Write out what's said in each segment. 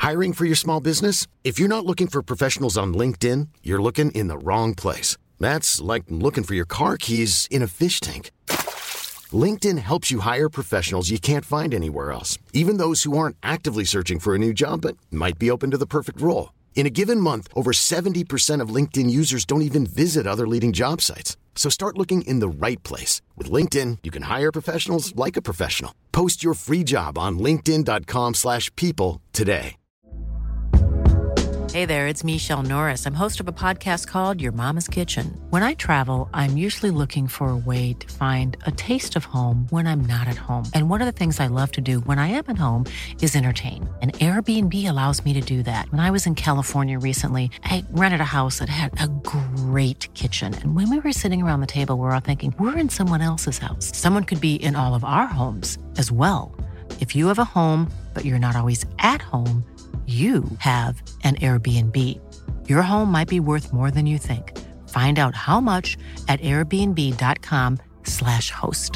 Hiring for your small business? If you're not looking for professionals on LinkedIn, you're looking in the wrong place. That's like looking for your car keys in a fish tank. LinkedIn helps you hire professionals you can't find anywhere else, even those who aren't actively searching for a new job but might be open to the perfect role. In a given month, over 70% of LinkedIn users don't even visit other leading job sites. So start looking in the right place. With LinkedIn, you can hire professionals like a professional. Post your free job on linkedin.com/people today. Hey there, it's Michelle Norris. I'm host of a podcast called Your Mama's Kitchen. When I travel, I'm usually looking for a way to find a taste of home when I'm not at home. And one of the things I love to do when I am at home is entertain. And Airbnb allows me to do that. When I was in California recently, I rented a house that had a great kitchen. And when we were sitting around the table, we were all thinking, we're in someone else's house. Someone could be in all of our homes as well. If you have a home, but you're not always at home, you have an Airbnb. Your home might be worth more than you think. Find out how much at airbnb.com/host.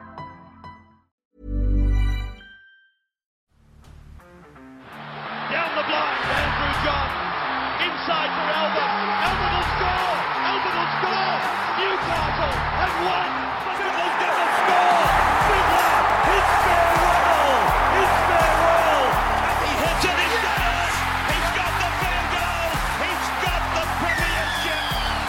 Down the blind, Andrew John. Inside for Albert. Albert will score. Albert will score. Newcastle have won. Fiddler's going to score. Fiddler, it's farewell. It's farewell. And he hits it. He's got it. He's got the field goal. He's got the premiership.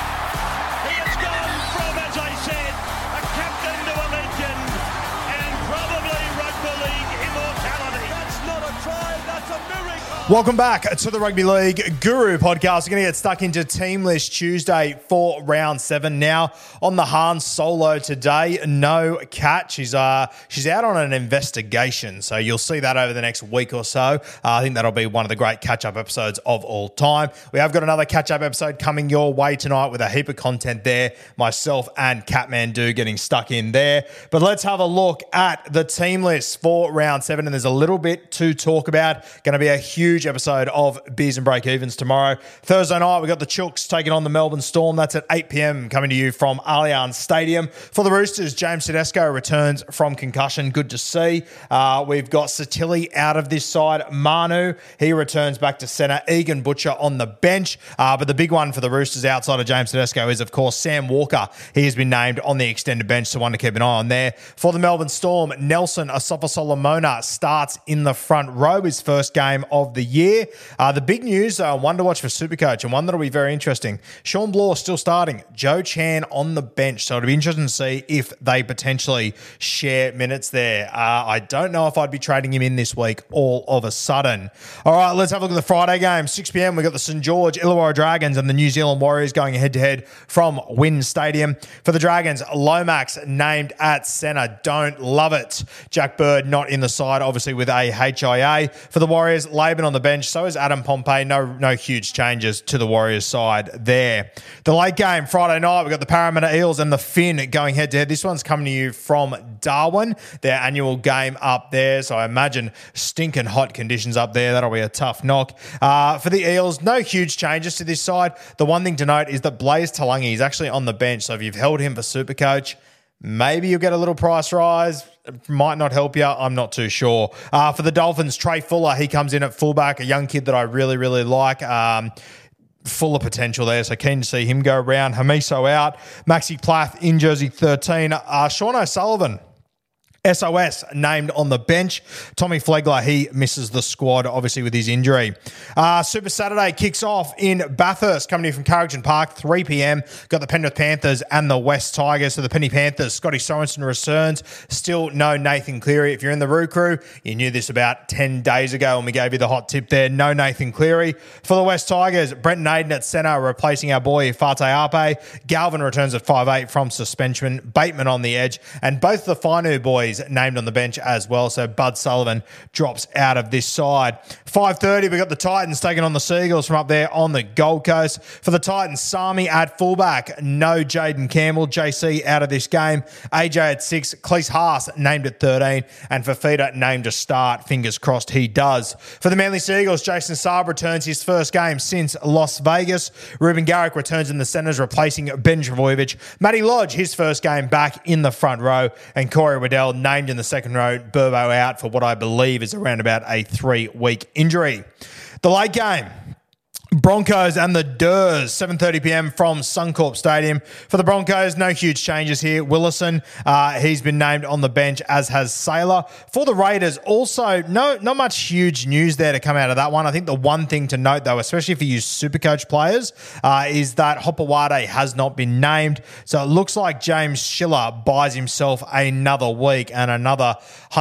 He has gone from, as I said, a captain to a legend and probably rugby league immortality. That's not a try. That's a miracle. Welcome back to the Rugby League Guru podcast. We're going to get stuck into Team List Tuesday for round 7 now. On the Han solo today, no Cat. She's out on an investigation, so you'll see that over the next week or so. I think that'll be one of the great catch-up episodes of all time. We have got another catch-up episode coming your way tonight with a heap of content there. Myself and Catmandu getting stuck in there. But let's have a look at the team list for round 7, and there's a little bit to talk about. Going to be a huge episode of Beers and Break-Evens tomorrow. Thursday night, we've got the Chooks taking on the Melbourne Storm. That's at 8 p.m. coming to you from Allianz Stadium. For the Roosters, James Tedesco returns from concussion. Good to see. We've got Satilli out of this side. Manu, he returns back to centre. Egan Butcher on the bench. But the big one for the Roosters outside of James Tedesco is, of course, Sam Walker. He has been named on the extended bench, so one to keep an eye on there. For the Melbourne Storm, Nelson Asafa-Solomona starts in the front row, his first game of the year. The big news, one to watch for Supercoach and one that'll be very interesting. Sean Bloor still starting. Joe Chan on the bench. So it'll be interesting to see if they potentially share minutes there. I don't know if I'd be trading him in this week all of a sudden. All right, let's have a look at the Friday game. 6 p.m, we've got the St. George Illawarra Dragons and the New Zealand Warriors going head-to-head from Wynn Stadium. For the Dragons, Lomax named at centre. Don't love it. Jack Bird not in the side, obviously with a HIA. For the Warriors, Laban on the bench. So is Adam Pompey. No huge changes to the Warriors side there. The late game, Friday night, we've got the Parramatta Eels and the Finn going head-to-head. This one's coming to you from Darwin, their annual game up there. So I imagine stinking hot conditions up there. That'll be a tough knock. For the Eels, no huge changes to this side. The one thing to note is that Blaze Talangi is actually on the bench. So if you've held him for Supercoach, maybe you'll get a little price rise. Might not help you. I'm not too sure. For the Dolphins, Trey Fuller, he comes in at fullback, a young kid that I really, really like. Full of potential there, so keen to see him go around. Hamiso out. Maxi Plath in jersey 13. Sean O'Sullivan, SOS, named on the bench. Tommy Flegler, he misses the squad, obviously, with his injury. Super Saturday kicks off in Bathurst, coming in from Carrington Park, 3 p.m. Got the Penrith Panthers and the West Tigers. So the Penny Panthers, Scotty Sorensen returns. Still no Nathan Cleary. If you're in the Roo Crew, you knew this about 10 days ago when we gave you the hot tip there. No Nathan Cleary. For the West Tigers, Brenton Aiden at centre, replacing our boy Fate Ape. Galvin returns at 5'8" from suspension. Bateman on the edge. And both the Fainu boys named on the bench as well. So Bud Sullivan drops out of this side. 5:30, we've got the Titans taking on the Seagulls from up there on the Gold Coast. For the Titans, Sami at fullback. No Jaden Campbell. JC out of this game. AJ at 6. Cleese Haas named at 13. And Fafita named to start. Fingers crossed he does. For the Manly Seagulls, Jason Saab returns his first game since Las Vegas. Ruben Garrick returns in the centres, replacing Ben Travojevic. Matty Lodge, his first game back in the front row. And Corey Waddell named in the second row. Burbo out for what I believe is around about a 3-week injury. The late game. Broncos and the Durs, 7:30 p.m. from Suncorp Stadium. For the Broncos, no huge changes here. Willison, he's been named on the bench, as has Saylor. For the Raiders, also not much huge news there to come out of that one. I think the one thing to note, though, especially if you use Supercoach players, is that Hopewade has not been named. So it looks like James Schiller buys himself another week and another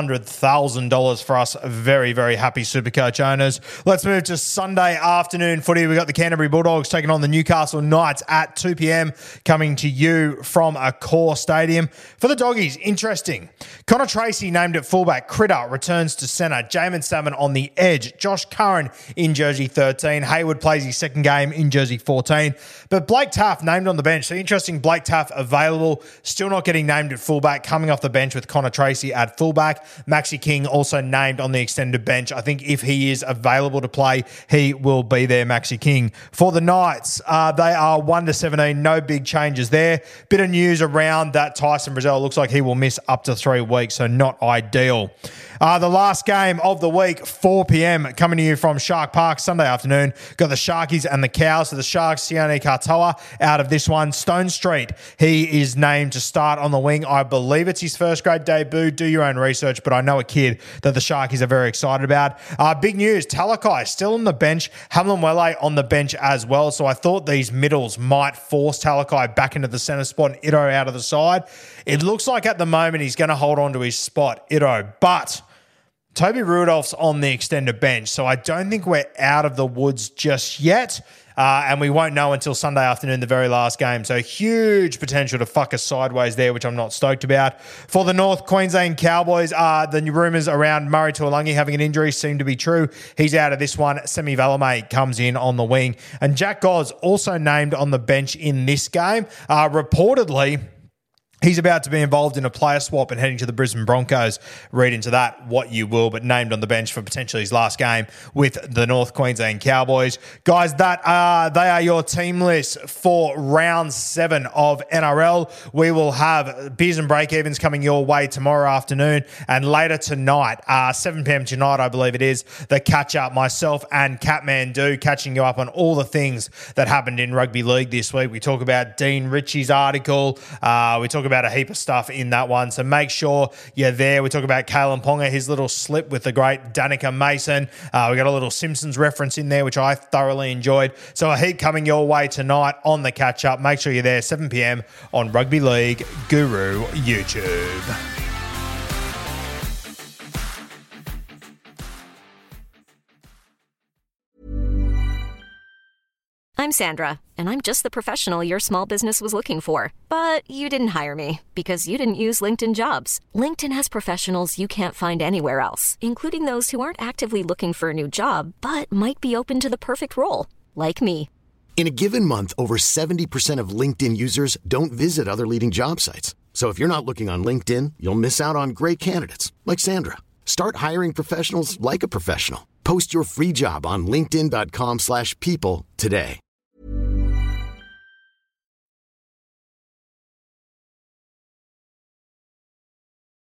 $100,000 for us very, very happy Supercoach owners. Let's move to Sunday afternoon footy. We've got the Canterbury Bulldogs taking on the Newcastle Knights at 2 p.m. coming to you from Accor Stadium. For the Doggies, interesting. Connor Tracy named at fullback. Critter returns to centre. Jamin Salmon on the edge. Josh Curran in jersey 13. Hayward plays his second game in jersey 14. But Blake Taaffe named on the bench. So interesting, Blake Taaffe available. Still not getting named at fullback. Coming off the bench with Connor Tracy at fullback. Maxi King also named on the extended bench. I think if he is available to play, he will be there, Maxi King. For the Knights, they are 1-17. No big changes there. Bit of news around that Tyson Brazel looks like he will miss up to 3 weeks, so not ideal. The last game of the week, 4 p.m. coming to you from Shark Park Sunday afternoon. Got the Sharkies and the Cows. So the Sharks, Sione Katoa out of this one. Stone Street, he is named to start on the wing. I believe it's his first grade debut. Do your own research, but I know a kid that the Sharkies are very excited about. Big news, Talakai still on the bench. Hamlin Welle on the bench as well. So I thought these middles might force Talakai back into the centre spot and Ito out of the side. It looks like at the moment he's going to hold on to his spot, Ito, but Toby Rudolph's on the extended bench, so I don't think we're out of the woods just yet, and we won't know until Sunday afternoon, the very last game. So huge potential to fuck us sideways there, which I'm not stoked about. For the North Queensland Cowboys, the rumours around Murray Tuolungi having an injury seem to be true. He's out of this one. Semi Valame comes in on the wing. And Jack Goz also named on the bench in this game. Reportedly, he's about to be involved in a player swap and heading to the Brisbane Broncos. Read into that what you will, but named on the bench for potentially his last game with the North Queensland Cowboys. Guys, they are your team list for round 7 of NRL. We will have beers and break-evens coming your way tomorrow afternoon, and later tonight, 7 p.m. tonight, I believe it is, the catch-up, myself and Catmandu catching you up on all the things that happened in rugby league this week. We talk about Dean Ritchie's article. We talk about a heap of stuff in that one, so make sure you're there. We talk about Kalen Ponga, his little slip with the great Danica Mason. We got a little Simpsons reference in there, which I thoroughly enjoyed. So a heap coming your way tonight on the catch-up. Make sure you're there, 7 p.m. on Rugby League Guru YouTube. I'm Sandra, and I'm just the professional your small business was looking for. But you didn't hire me because you didn't use LinkedIn Jobs. LinkedIn has professionals you can't find anywhere else, including those who aren't actively looking for a new job, but might be open to the perfect role, like me. In a given month, over 70% of LinkedIn users don't visit other leading job sites. So if you're not looking on LinkedIn, you'll miss out on great candidates like Sandra. Start hiring professionals like a professional. Post your free job on linkedin.com/people today.